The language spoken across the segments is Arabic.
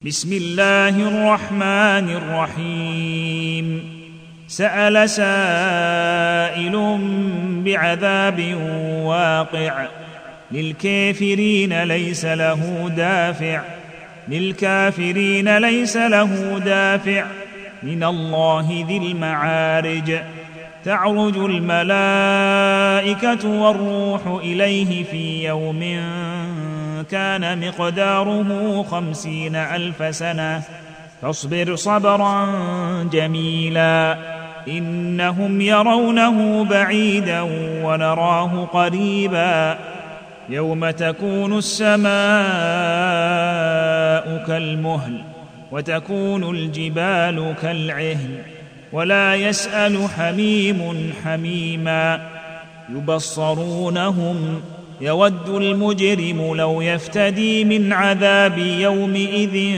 بسم الله الرحمن الرحيم سأل سائل بعذاب واقع للكافرين ليس له دافع من الله ذي المعارج تعرج الملائكة والروح إليه في يوم كان مقداره 50,000 سنة فاصبر صبرا جميلا إنهم يرونه بعيدا ونراه قريبا يوم تكون السماء كالمهل وتكون الجبال كالعهن ولا يسأل حميم حميما يبصرونهم يود المجرم لو يفتدي من عذاب يومئذ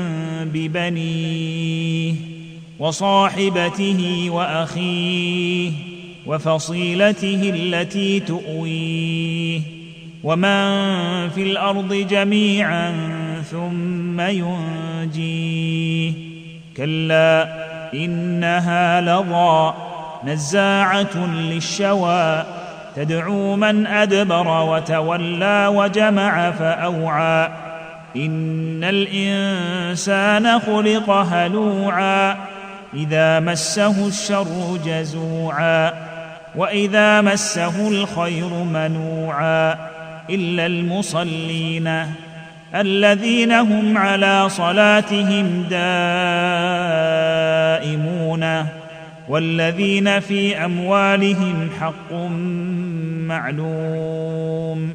ببنيه وصاحبته وأخيه وفصيلته التي تؤويه ومن في الأرض جميعا ثم ينجيه كلا إنها لظى نزاعة للشوى تدعو من أدبر وتولى وجمع فأوعى إن الإنسان خلق هلوعا إذا مسه الشر جزوعا وإذا مسه الخير منوعا إلا المصلين الذين هم على صلاتهم دائمون والذين في أموالهم حق معلوم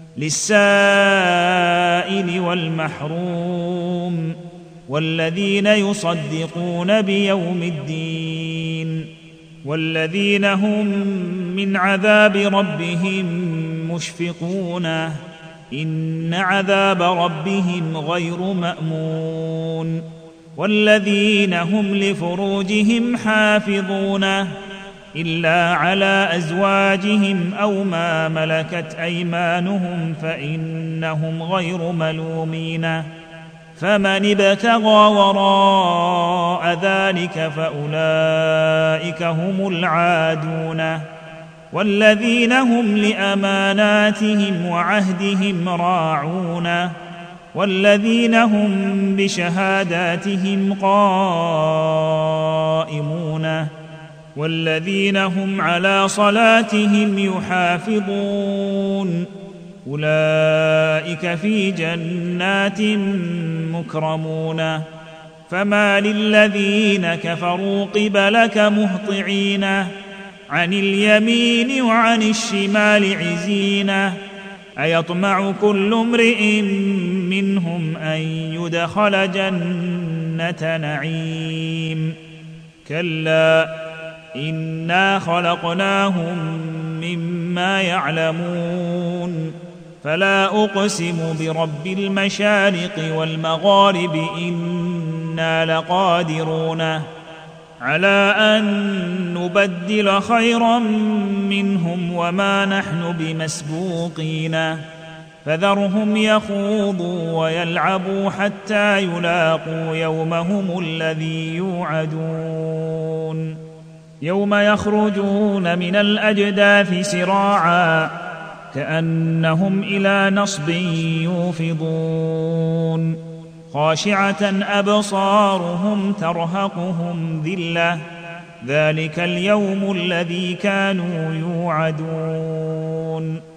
للسائل والمحروم والذين يصدقون بيوم الدين والذين هم من عذاب ربهم مشفقون إن عذاب ربهم غير مأمون والذين هم لفروجهم حافظون إلا على أزواجهم أو ما ملكت أيمانهم فإنهم غير ملومين فمن ابتغى وراء ذلك فأولئك هم العادون والذين هم لأماناتهم وعهدهم راعون والذين هم بشهاداتهم قائمون والذين هم على صلاتهم يحافظون أولئك في جنات مكرمون فما للذين كفروا قبلك مهطعين عن اليمين وعن الشمال عزين أيطمع كل امرئ منهم أن يدخل جنة نعيم كلا إنا خلقناهم مما يعلمون فلا أقسم برب المشارق والمغارب إنا لقادرون على أن نبدل خيرا منهم وما نحن بمسبوقين فذرهم يخوضوا ويلعبوا حتى يلاقوا يومهم الذي يوعدون يوم يخرجون من الأجداث سراعا كأنهم إلى نصب يوفضون خاشعة أبصارهم ترهقهم ذلة ذلك اليوم الذي كانوا يوعدون